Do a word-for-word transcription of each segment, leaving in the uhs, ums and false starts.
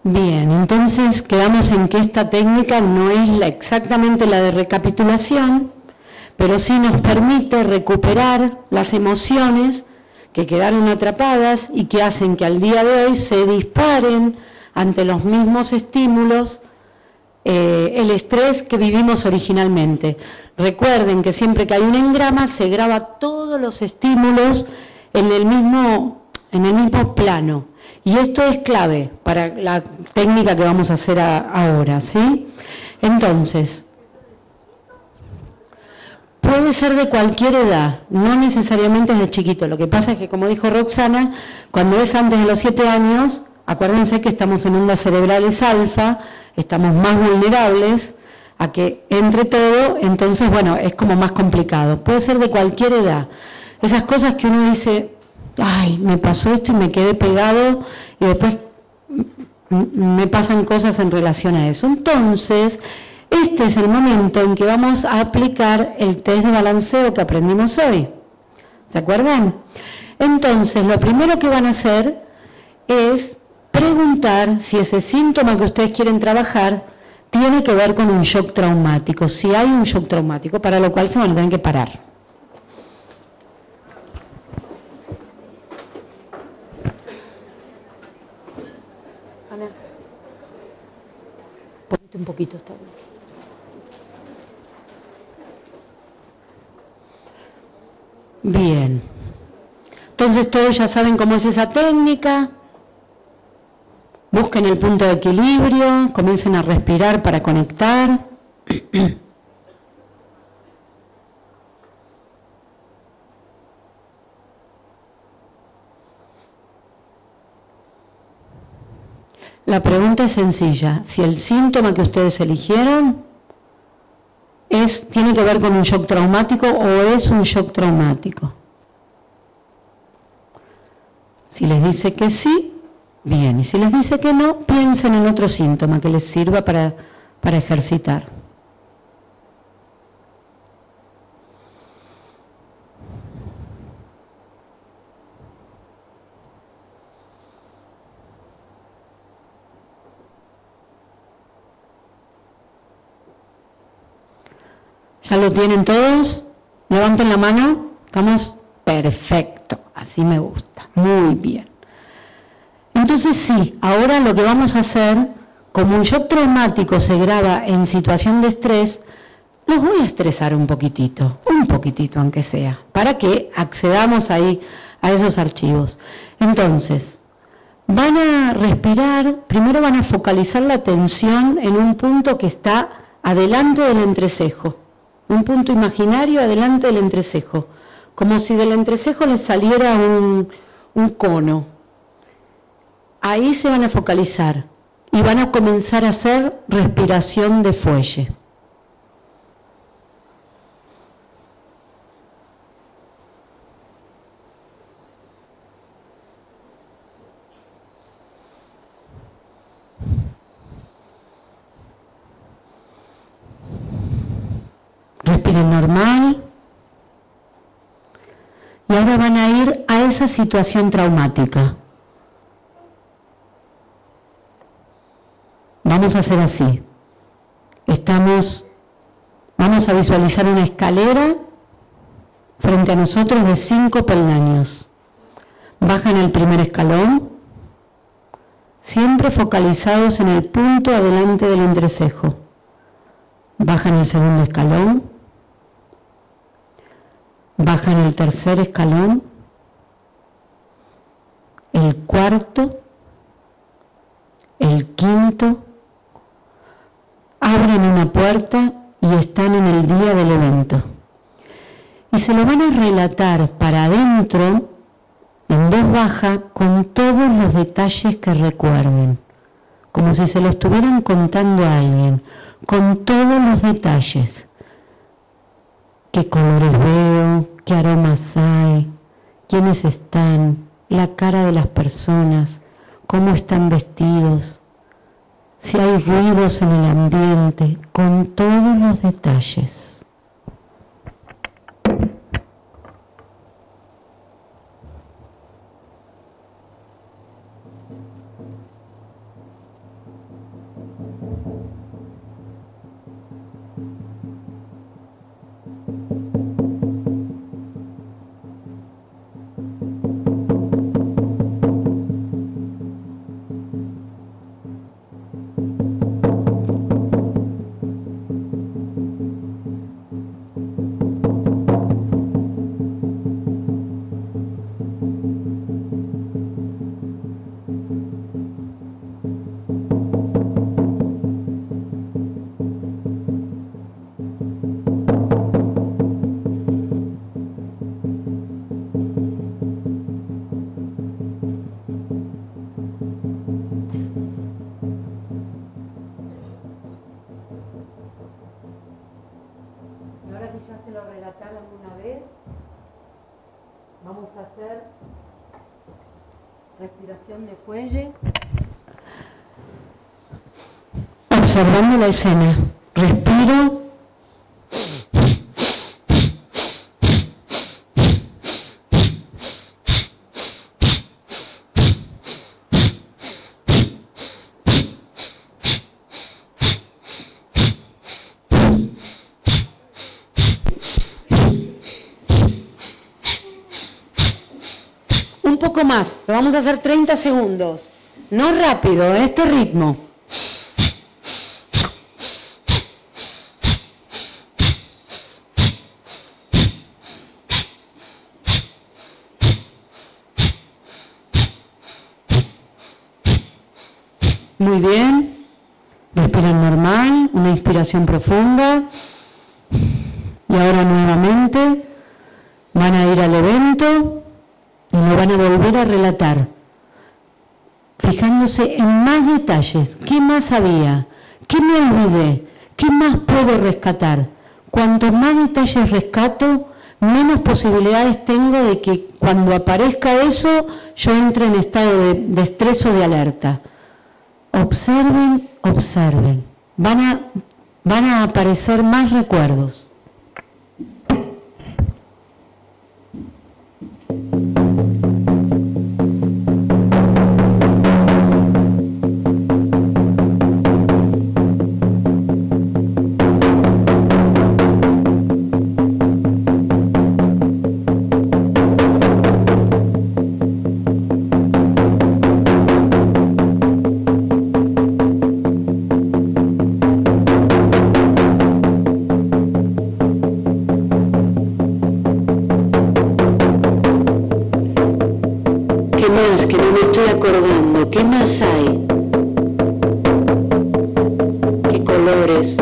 Bien, entonces quedamos en que esta técnica no es la, exactamente la de recapitulación, pero sí nos permite recuperar las emociones que quedaron atrapadas y que hacen que al día de hoy se disparen ante los mismos estímulos eh, el estrés que vivimos originalmente. Recuerden que siempre que hay un engrama se graba todos los estímulos en el mismo, en el mismo plano. Y esto es clave para la técnica que vamos a hacer a, ahora, ¿sí? Entonces, puede ser de cualquier edad, no necesariamente desde chiquito. Lo que pasa es que, como dijo Roxana, cuando es antes de los siete años, acuérdense que estamos en ondas cerebrales alfa, estamos más vulnerables a que entre todo, entonces, bueno, es como más complicado. Puede ser de cualquier edad. Esas cosas que uno dice, ay, me pasó esto y me quedé pegado y después me pasan cosas en relación a eso. Entonces, este es el momento en que vamos a aplicar el test de balanceo que aprendimos hoy. ¿Se acuerdan? Entonces, lo primero que van a hacer es preguntar si ese síntoma que ustedes quieren trabajar tiene que ver con un shock traumático, si hay un shock traumático, para lo cual se van a tener que parar. Ana, ponete un poquito, está bien. Bien, entonces todos ya saben cómo es esa técnica. Busquen el punto de equilibrio, comiencen a respirar para conectar. La pregunta es sencilla, si el síntoma que ustedes eligieron es, tiene que ver con un shock traumático o es un shock traumático. Si les dice que sí, bien, y si les dice que no, piensen en otro síntoma que les sirva para, para ejercitar. ¿Ya lo tienen todos? Levanten la mano. ¿Estamos? Perfecto, así me gusta, muy bien. Entonces sí, ahora lo que vamos a hacer, como un shock traumático se graba en situación de estrés, los voy a estresar un poquitito, un poquitito aunque sea, para que accedamos ahí a esos archivos. Entonces, van a respirar, primero van a focalizar la atención en un punto que está adelante del entrecejo, un punto imaginario adelante del entrecejo, como si del entrecejo les saliera un, un cono. Ahí se van a focalizar y van a comenzar a hacer respiración de fuelle. Respiren normal. Y ahora van a ir a esa situación traumática. Vamos a hacer así. Estamos, vamos a visualizar una escalera frente a nosotros de cinco peldaños. Bajan el primer escalón, siempre focalizados en el punto adelante del entrecejo. Bajan el segundo escalón, bajan el tercer escalón, el cuarto, el quinto, abren una puerta y están en el día del evento. Y se lo van a relatar para adentro, en voz baja, con todos los detalles que recuerden, como si se lo estuvieran contando a alguien, con todos los detalles. ¿Qué colores veo? ¿Qué aromas hay? ¿Quiénes están? La cara de las personas, cómo están vestidos, si hay ruidos en el ambiente, con todos los detalles. respiración de fuelle, observando la escena. Respiro. Un poco más, lo vamos a hacer treinta segundos. No rápido, este ritmo. Muy bien. Respiran normal, una inspiración profunda. Y ahora nuevamente van a ir al evento y lo van a volver a relatar, fijándose en más detalles. ¿Qué más había? ¿Qué me olvidé? ¿Qué más puedo rescatar? Cuanto más detalles rescato, menos posibilidades tengo de que cuando aparezca eso, yo entre en estado de, de estrés o de alerta. Observen, observen. Van a, van a aparecer más recuerdos. ¿Qué más hay? ¿Qué colores?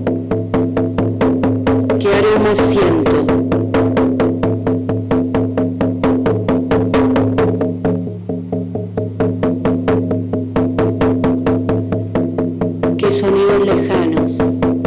¿Qué aromas siento? ¿Qué sonidos lejanos?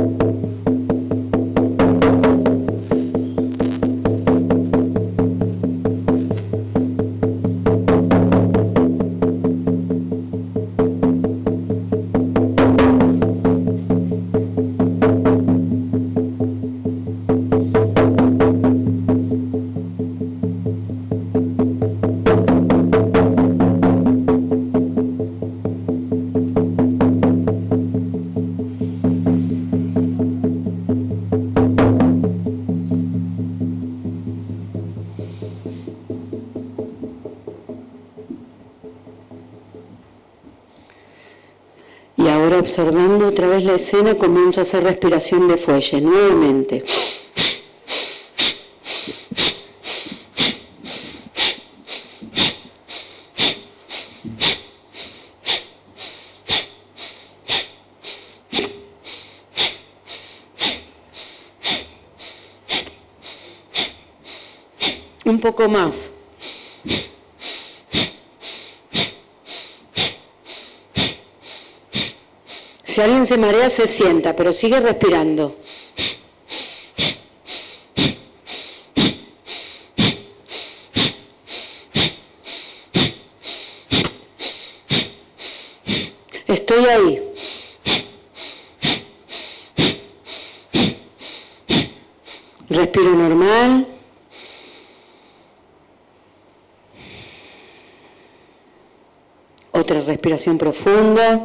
Observando otra vez la escena, comienzo a hacer respiración de fuelle nuevamente. Un poco más. Si alguien se marea, se sienta, pero sigue respirando. Estoy ahí. Respiro normal. Otra respiración profunda.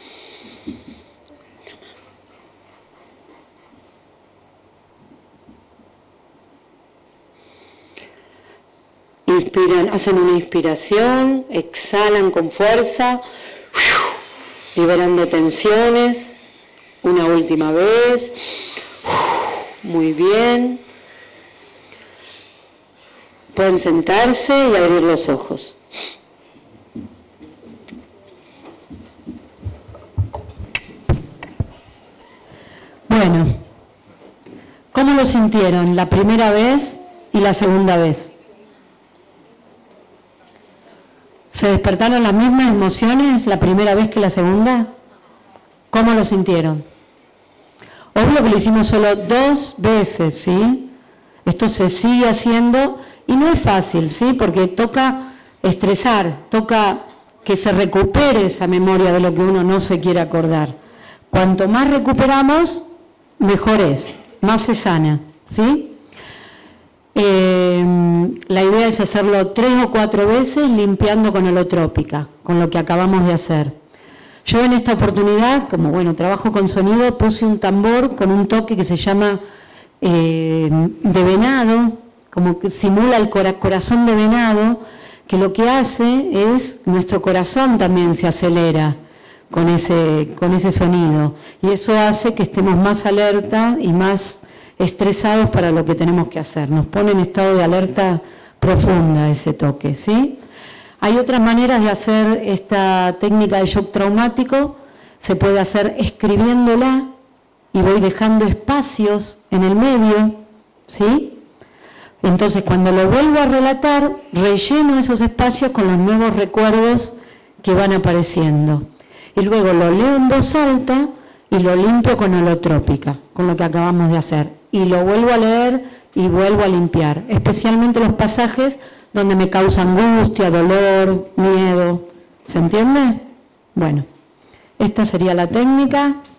Inspiran, hacen una inspiración, exhalan con fuerza, liberando tensiones. Una última vez. Muy bien. Pueden sentarse y abrir los ojos. Bueno, ¿cómo lo sintieron la primera vez y la segunda vez? ¿Se despertaron las mismas emociones la primera vez que la segunda? ¿Cómo lo sintieron? Obvio que lo hicimos solo dos veces, ¿sí? Esto se sigue haciendo y no es fácil, ¿sí? Porque toca estresar, toca que se recupere esa memoria de lo que uno no se quiere acordar. Cuanto más recuperamos, mejor es, más se sana, ¿sí? Eh, la idea es hacerlo tres o cuatro veces limpiando con holotrópica, con lo que acabamos de hacer. Yo en esta oportunidad, como bueno, trabajo con sonido, puse un tambor con un toque que se llama eh, de venado, como que simula el cora- corazón de venado, que lo que hace es, nuestro corazón también se acelera con ese, con ese sonido, y eso hace que estemos más alerta y más estresados para lo que tenemos que hacer. Nos pone en estado de alerta profunda ese toque, ¿sí? Hay otras maneras de hacer esta técnica de shock traumático. Se puede hacer escribiéndola y voy dejando espacios en el medio, ¿sí? Entonces, cuando lo vuelvo a relatar, relleno esos espacios con los nuevos recuerdos que van apareciendo. Y luego lo leo en voz alta y lo limpio con holotrópica, con lo que acabamos de hacer. Y lo vuelvo a leer y vuelvo a limpiar, especialmente los pasajes donde me causa angustia, dolor, miedo. ¿Se entiende? Bueno, esta sería la técnica.